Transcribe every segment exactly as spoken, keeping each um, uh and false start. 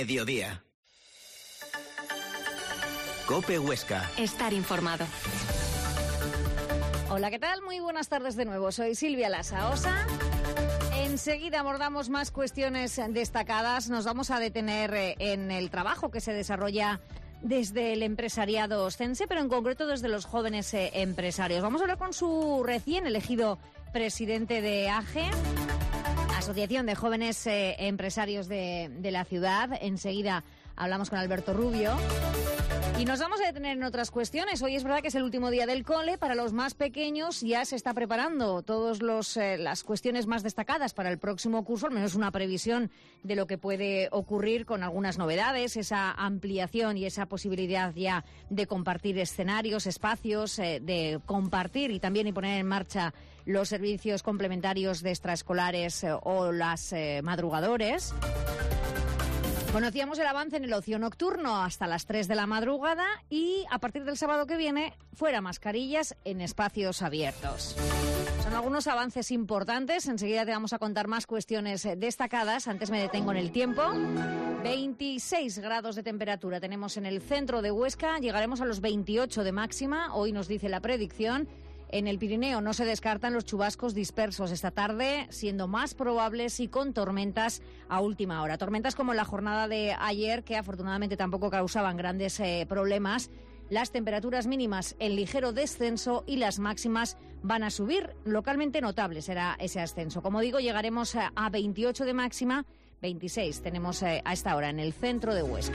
Mediodía. COPE Huesca. Estar informado. Hola, ¿qué tal? Muy buenas tardes de nuevo. Soy Silvia Lasaosa. Enseguida abordamos más cuestiones destacadas. Nos vamos a detener en el trabajo que se desarrolla desde el empresariado ostense, pero en concreto desde los jóvenes eh, empresarios. Vamos a hablar con su recién elegido presidente de A G E, Asociación de Jóvenes eh, Empresarios de, de la ciudad. Enseguida hablamos con Alberto Rubio. Y nos vamos a detener en otras cuestiones. Hoy es verdad que es el último día del cole. Para los más pequeños ya se está preparando todas eh, las cuestiones más destacadas para el próximo curso, al menos una previsión de lo que puede ocurrir con algunas novedades, esa ampliación y esa posibilidad ya de compartir escenarios, espacios, eh, de compartir y también y poner en marcha los servicios complementarios de extraescolares eh, o las eh, madrugadores. Conocíamos el avance en el ocio nocturno hasta las tres de la madrugada y a partir del sábado que viene, fuera mascarillas en espacios abiertos. Son algunos avances importantes. Enseguida te vamos a contar más cuestiones destacadas. Antes me detengo en el tiempo. veintiséis grados de temperatura tenemos en el centro de Huesca. Llegaremos a los veintiocho de máxima. Hoy nos dice la predicción. En el Pirineo no se descartan los chubascos dispersos esta tarde, siendo más probables y con tormentas a última hora. Tormentas como en la jornada de ayer, que afortunadamente tampoco causaban grandes eh, problemas. Las temperaturas mínimas en ligero descenso y las máximas van a subir. Localmente notable será ese ascenso. Como digo, llegaremos a veintiocho de máxima, veintiséis tenemos eh, a esta hora en el centro de Huesca.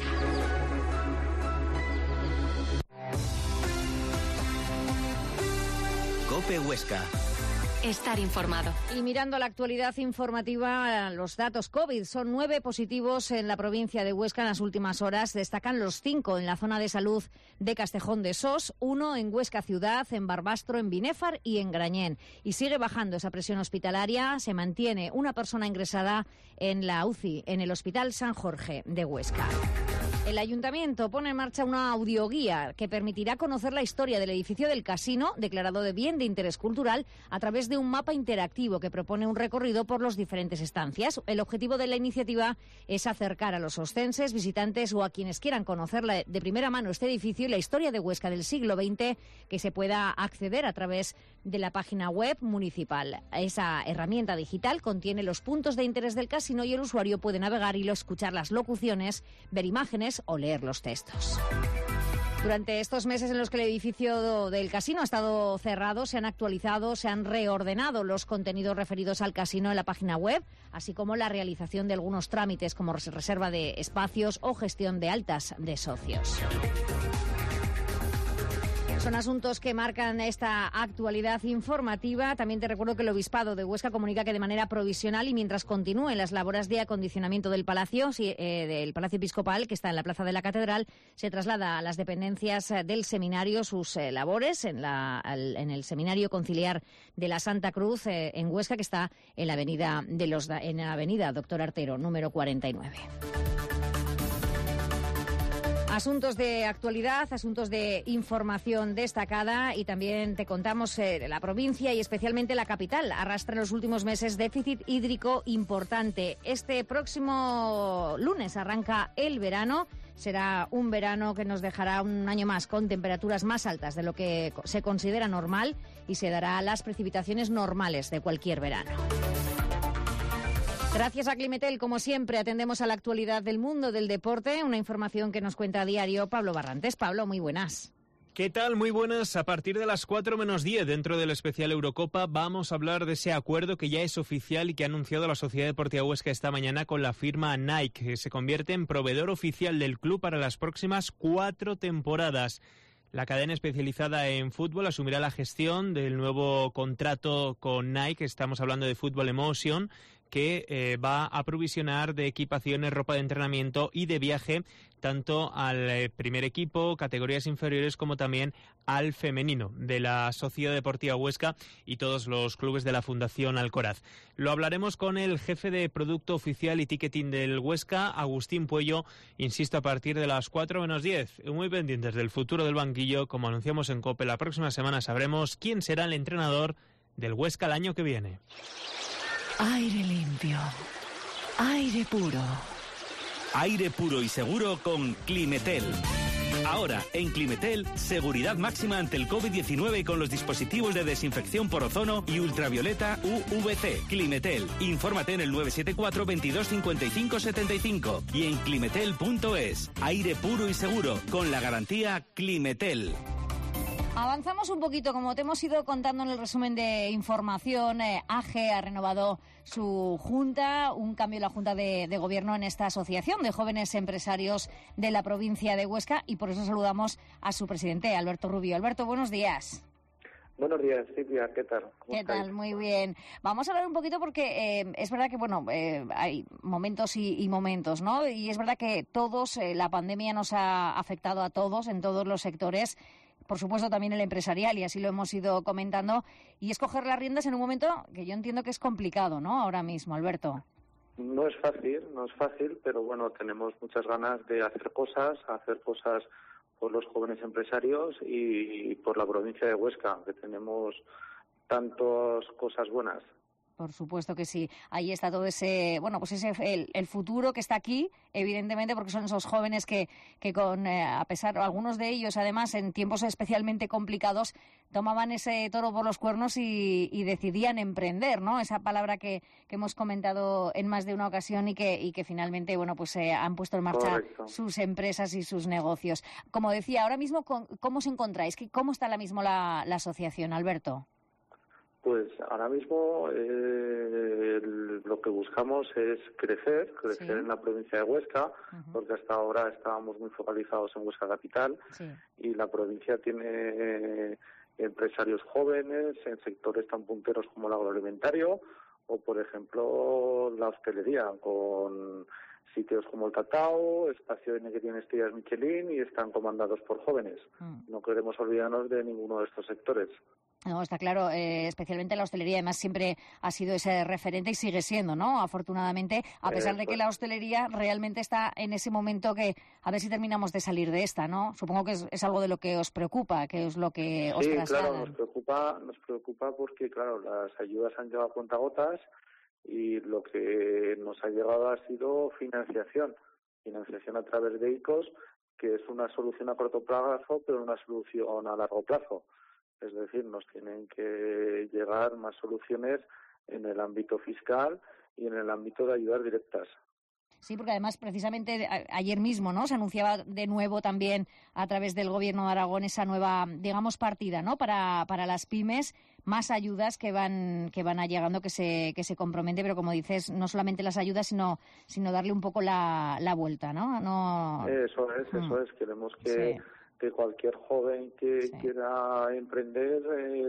COPE Huesca. Estar informado. Y mirando la actualidad informativa, los datos COVID. Son nueve positivos en la provincia de Huesca en las últimas horas. Destacan los cinco en la zona de salud de Castejón de Sos, uno en Huesca Ciudad, en Barbastro, en Binéfar y en Grañén. Y sigue bajando esa presión hospitalaria. Se mantiene una persona ingresada en la U C I, en el Hospital San Jorge de Huesca. El Ayuntamiento pone en marcha una audioguía que permitirá conocer la historia del edificio del casino, declarado de bien de interés cultural, a través de un mapa interactivo que propone un recorrido por las diferentes estancias. El objetivo de la iniciativa es acercar a los ostenses, visitantes o a quienes quieran conocer de primera mano este edificio y la historia de Huesca del siglo veinte, que se pueda acceder a través de la página web municipal. Esa herramienta digital contiene los puntos de interés del casino y el usuario puede navegar y escuchar las locuciones, ver imágenes o leer los textos. Durante estos meses en los que el edificio del casino ha estado cerrado, se han actualizado, se han reordenado los contenidos referidos al casino en la página web, así como la realización de algunos trámites como reserva de espacios o gestión de altas de socios. Son asuntos que marcan esta actualidad informativa. También te recuerdo que el Obispado de Huesca comunica que de manera provisional y mientras continúen las labores de acondicionamiento del Palacio, eh, del Palacio Episcopal, que está en la Plaza de la Catedral, se traslada a las dependencias del seminario sus eh, labores en, la, al, en el Seminario Conciliar de la Santa Cruz eh, en Huesca, que está en la avenida de los en la avenida Doctor Artero, número cuarenta y nueve. Asuntos de actualidad, asuntos de información destacada y también te contamos eh, la provincia y especialmente la capital arrastra en los últimos meses déficit hídrico importante. Este próximo lunes arranca el verano. Será un verano que nos dejará un año más con temperaturas más altas de lo que se considera normal y se dará las precipitaciones normales de cualquier verano. Gracias a Climetel, como siempre, atendemos a la actualidad del mundo del deporte, una información que nos cuenta a diario Pablo Barrantes. Pablo, muy buenas. ¿Qué tal? Muy buenas. A partir de las cuatro menos diez, dentro del especial Eurocopa, vamos a hablar de ese acuerdo que ya es oficial y que ha anunciado la Sociedad Deportiva Huesca esta mañana con la firma Nike, que se convierte en proveedor oficial del club para las próximas cuatro temporadas. La cadena especializada en fútbol asumirá la gestión del nuevo contrato con Nike. Estamos hablando de Football Emotion, que eh, va a aprovisionar de equipaciones, ropa de entrenamiento y de viaje tanto al eh, primer equipo, categorías inferiores, como también al femenino de la Sociedad Deportiva Huesca y todos los clubes de la Fundación Alcoraz. Lo hablaremos con el jefe de Producto Oficial y Ticketing del Huesca, Agustín Puello, insisto, a partir de las cuatro menos diez. Muy pendientes del futuro del banquillo. Como anunciamos en COPE, la próxima semana sabremos quién será el entrenador del Huesca el año que viene. Aire limpio, aire puro, Aire puro y seguro con Climetel. Ahora, en Climetel, seguridad máxima ante el covid diecinueve con los dispositivos de desinfección por ozono y ultravioleta U V C. Climetel. Infórmate en el nueve siete cuatro, veintidós, cincuenta y cinco, setenta y cinco y en climetel punto es. Aire puro y seguro con la garantía Climetel. Avanzamos un poquito, como te hemos ido contando en el resumen de información. eh, A G E ha renovado su junta, un cambio en la junta de, de gobierno en esta asociación de jóvenes empresarios de la provincia de Huesca, y por eso saludamos a su presidente, Alberto Rubio. Alberto, buenos días. Buenos días, Silvia, ¿qué tal? ¿Qué estáis? Tal? Muy bien. Vamos a hablar un poquito porque eh, es verdad que, bueno, eh, hay momentos y, y momentos, ¿no? Y es verdad que todos, eh, la pandemia nos ha afectado a todos, en todos los sectores, por supuesto también el empresarial, y así lo hemos ido comentando, y es coger las riendas en un momento que yo entiendo que es complicado, ¿no?, ahora mismo, Alberto. No es fácil, no es fácil, pero bueno, tenemos muchas ganas de hacer cosas, hacer cosas por los jóvenes empresarios y por la provincia de Huesca, que tenemos tantas cosas buenas. Por supuesto que sí. Ahí está todo ese, bueno, pues ese el, el futuro que está aquí, evidentemente, porque son esos jóvenes que, que con, eh, a pesar, algunos de ellos, además, en tiempos especialmente complicados, tomaban ese toro por los cuernos y, y decidían emprender, ¿no? Esa palabra que, que hemos comentado en más de una ocasión y que, y que finalmente, bueno, pues eh, han puesto en marcha Correcto. sus empresas y sus negocios. Como decía, ahora mismo, ¿cómo os encontráis? ¿Cómo está ahora mismo la, la asociación, Alberto? Pues ahora mismo eh, lo que buscamos es crecer, crecer sí. en la provincia de Huesca, uh-huh. porque hasta ahora estábamos muy focalizados en Huesca Capital, sí. y la provincia tiene eh, empresarios jóvenes en sectores tan punteros como el agroalimentario o, por ejemplo, la hostelería, con sitios como el Tatao, Espacio N que tiene estrellas Michelin y están comandados por jóvenes. Uh-huh. No queremos olvidarnos de ninguno de estos sectores. No, está claro, eh, especialmente la hostelería, además siempre ha sido ese referente y sigue siendo, ¿no? Afortunadamente, a pesar eh, de que la hostelería realmente está en ese momento que a ver si terminamos de salir de esta, ¿no? Supongo que es, es algo de lo que os preocupa, que es lo que os sí, trasladan. Sí, claro, nos preocupa, nos preocupa porque, claro, las ayudas han llegado a cuentagotas y lo que nos ha llegado ha sido financiación, financiación a través de I C O S, que es una solución a corto plazo, pero una solución a largo plazo. Es decir, nos tienen que llegar más soluciones en el ámbito fiscal y en el ámbito de ayudas directas. Sí, porque además precisamente ayer mismo, ¿no?, se anunciaba de nuevo también a través del Gobierno de Aragón esa nueva, digamos, partida, ¿no?, para para las pymes, más ayudas que van que van llegando, que se que se compromete, pero como dices, no solamente las ayudas, sino sino darle un poco la la vuelta, ¿no? No. Eso es, eso hmm. es. Queremos que sí. que cualquier joven que sí. quiera emprender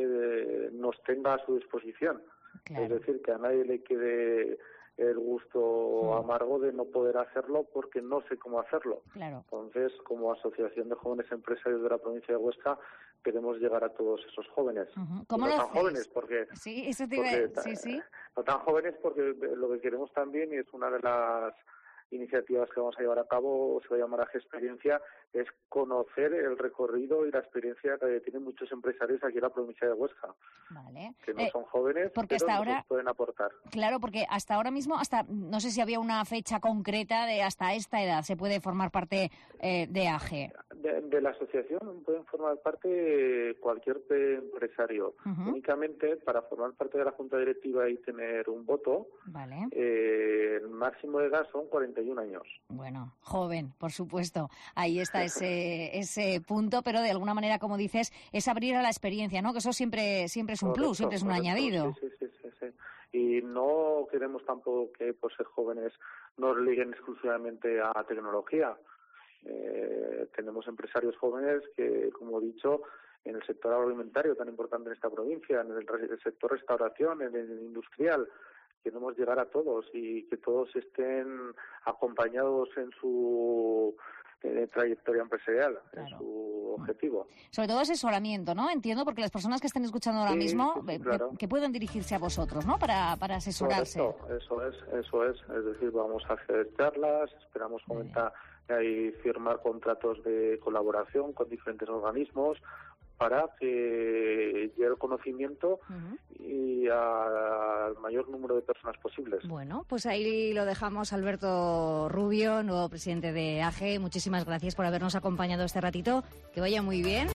eh, nos tenga a su disposición. Claro. Es decir, que a nadie le quede el gusto sí. amargo de no poder hacerlo porque no sé cómo hacerlo. Claro. Entonces, como Asociación de Jóvenes Empresarios de la provincia de Huesca, queremos llegar a todos esos jóvenes. Uh-huh. ¿Cómo no lo tan hacéis? jóvenes porque, sí, eso te iba porque a... sí, sí. no tan jóvenes porque lo que queremos también, y es una de las iniciativas que vamos a llevar a cabo, se va a llamar A G Experiencia, es conocer el recorrido y la experiencia que tienen muchos empresarios aquí en la provincia de Huesca. Vale. Que no eh, son jóvenes, porque pero hasta nos ahora pueden aportar. Claro, porque hasta ahora mismo, hasta no sé si había una fecha concreta de hasta esta edad se puede formar parte eh, de A G. De, de la asociación pueden formar parte cualquier empresario. Uh-huh. Únicamente para formar parte de la junta directiva y tener un voto, vale. eh, el máximo de edad son cuarenta y un años. Bueno, joven, por supuesto. Ahí está ese ese punto, pero de alguna manera, como dices, es abrir a la experiencia, ¿no? Que eso siempre siempre es un correcto, plus, siempre es un correcto, añadido. Sí, sí, sí, sí, sí. Y no queremos tampoco que por ser jóvenes nos liguen exclusivamente a tecnología. Eh, tenemos empresarios jóvenes que, como he dicho, en el sector agroalimentario tan importante en esta provincia, en el, el sector restauración, en el industrial, queremos llegar a todos y que todos estén acompañados en su eh, trayectoria empresarial, claro. en su objetivo. Sobre todo asesoramiento, ¿no? Entiendo, porque las personas que estén escuchando ahora sí, mismo, sí, sí, claro. que, que puedan dirigirse a vosotros, ¿no? Para, para asesorarse. Correcto, eso es, eso es. Es decir, vamos a hacer charlas, esperamos comentar y firmar contratos de colaboración con diferentes organismos para que llegue el conocimiento uh-huh. y al mayor número de personas posibles. Bueno, pues ahí lo dejamos. Alberto Rubio, nuevo presidente de A G E. Muchísimas gracias por habernos acompañado este ratito. Que vaya muy bien.